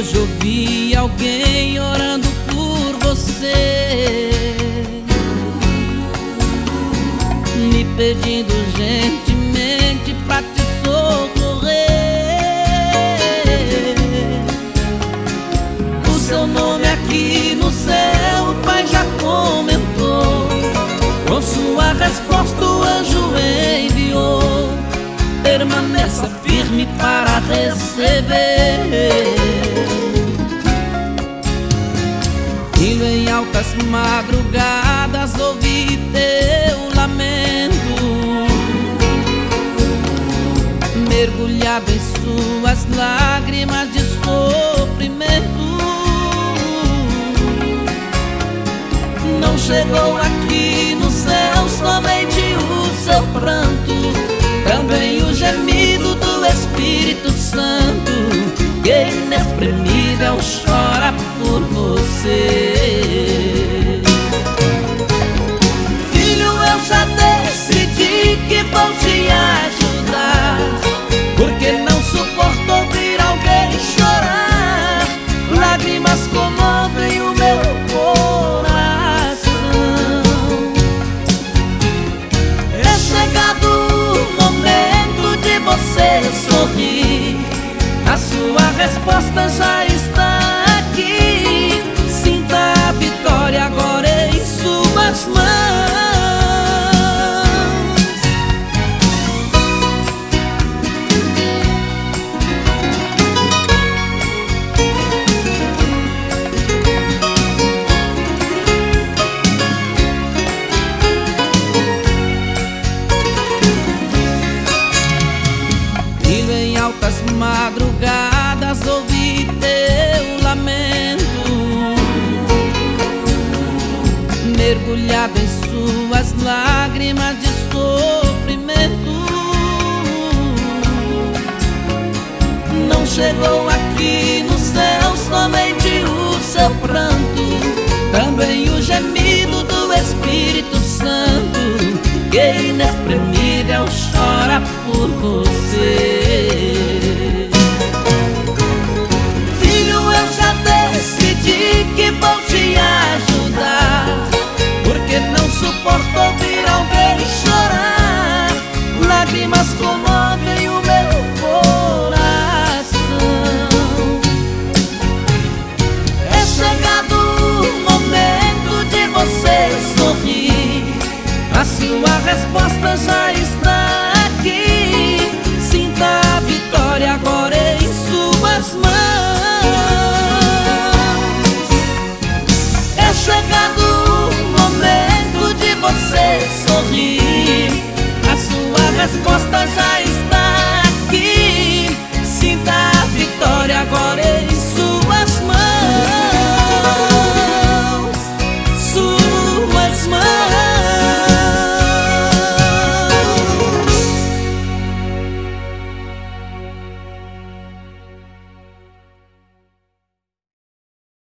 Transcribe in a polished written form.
Hoje ouvi alguém orando por você, me pedindo gentilmente pra te socorrer. O seu nome aqui no céu, o Pai já comentou. Com sua resposta o anjo enviou. Permaneça firme para receber. Filho, em altas madrugadas ouvi teu lamento, mergulhado em suas lágrimas de sofrimento. Não chegou aqui no céu somente o seu pranto, também o gemido do Espírito Santo, que inexprimível chora por você. Filho, eu já decidi que vou te ajudar, porque não suporto ouvir alguém chorar. Lágrimas comovem o meu coração. É chegado o momento de você sorrir, a sua resposta já está aqui. Sinta a vitória agora em suas mãos. Filho, em altas madrugadas ouvi teu lamento, mergulhado em suas lágrimas de sofrimento. Não chegou aqui no céu somente o seu pranto, também o gemido do Espírito Santo, que inexprimível chora por você. Filho, eu já decidi que vou te ajudar, porque não suporto ouvir alguém chorar. Lágrimas comovem o meu coração. É chegado o momento de você sorrir, a sua resposta já está aqui. Sinta a vitória agora em suas mãos. É chegado o momento de você sorrir, a sua resposta já está